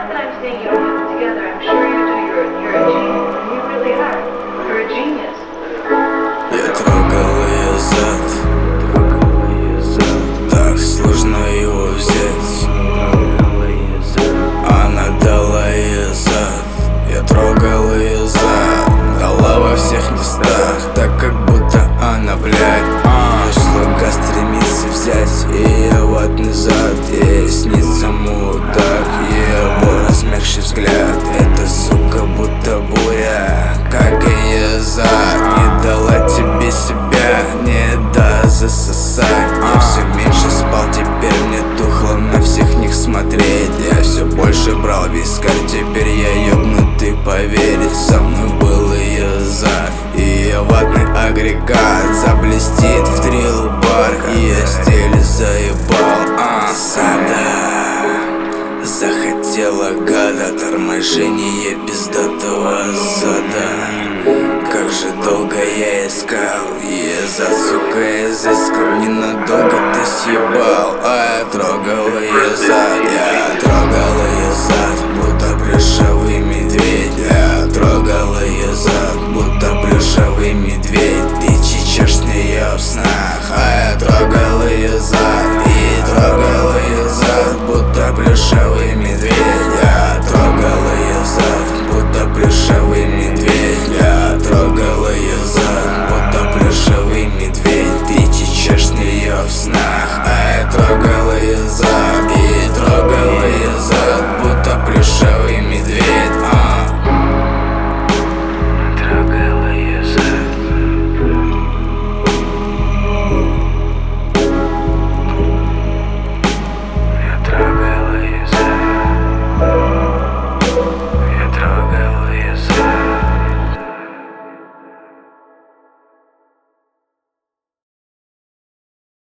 Not that I'm saying you don't have it together. I'm sure you do. You're a genius. You really are. You're a genius. Я трогал ее зад, так сложно его взять. Она дала ее зад, я трогал ее зад, дала во всех местах, так как будто она, блядь, слуга стремится взять ее ватный зад. Ей снится мудак, его размягший взгляд. Эта сука будто буря, как ее зад. Не дала тебе себя, не даст засосать. Я все меньше спал, теперь мне тухло на всех них смотреть. Я все больше брал вискарь, теперь я ёбнутый, поверить. Со мной был ее зад, ее ватный агрегат заблестит в трил-бар, и я стиль заебал. Сада захотела гада, торможение пиздатого зада. Как же долго я искал ее зад, сука, изыскал. Ненадолго ты съебал, а я трогал ее зад. Я трогал ее зад, будто плюшевый медведь. Я трогал ее зад, будто